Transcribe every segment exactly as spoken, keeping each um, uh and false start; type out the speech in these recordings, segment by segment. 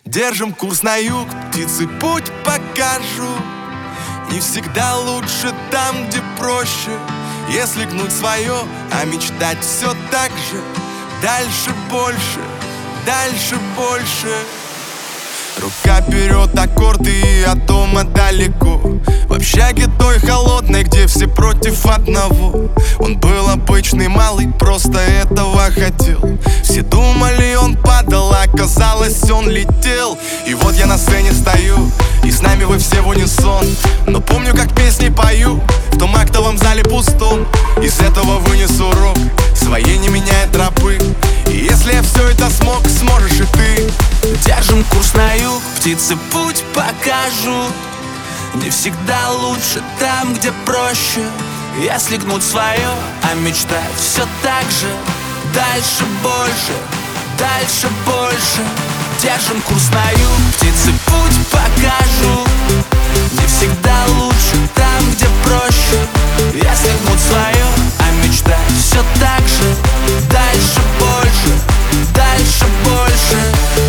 Держим курс на юг, птицы путь покажу. Не всегда лучше там, где проще. Если гнуть свое, а мечтать все так же. Дальше больше, дальше больше. Рука вперед, аккорды, и от дома далеко. В общаге той холодной, где все против одного. Он был обычный малый, просто этого хотел. Все думали, он падал, а оказалось, он летел. И вот я на сцене стою, и с нами вы все в унисон. Но помню, как песни пою в том актовом зале пустом. Из этого вынес урок, своей не меняя тропы. И если я все это смог, сможешь и ты. Держим курс на юг, птицы путь покажут. Не всегда лучше там, где проще. Если гнуть свое, а мечтать все так же. Дальше больше, дальше больше. Держим курс на юг, птицы путь покажут. Не всегда лучше там, где проще. Если гнуть свое, а мечтать все так же. Дальше больше, дальше больше.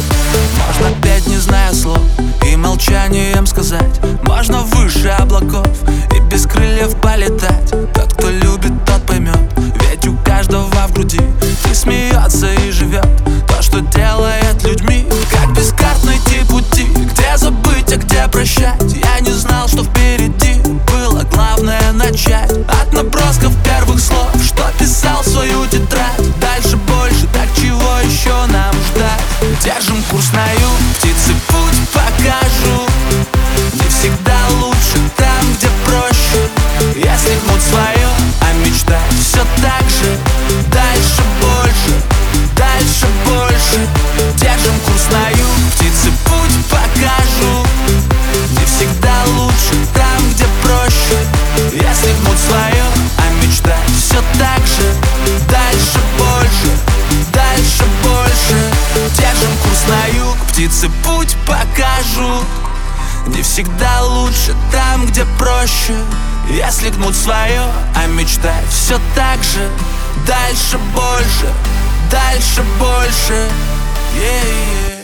Можно петь, не зная слов, и молчанием сказать. Можно выше облаков и без крыльев полетать. Тот, кто любит, тот поймет. Ведь у каждого в груди и смеется, и живет то, что делает людьми. Как без карт найти пути, где забыть, а где прощать. Я не знал, что впереди было главное начать. От набросков первых слов, что писал в свою тетрадь. Дальше больше, так чего еще нам ждать? Держим курс на юг, птицы путь покажут. Не всегда лучше там, где проще. Если гнуть свое, а мечтать все так же. Дальше больше, дальше больше. Держим курс на юг, птицы путь покажут. Не всегда лучше там, где проще. Если гнуть свое, а мечтать все так же. Дальше больше, дальше больше. Держим курс на юг, птицы путь покажут. Не всегда лучше там, где проще. Если гнуть свое, а мечтать все так же. Дальше больше, дальше больше. Yeah, yeah.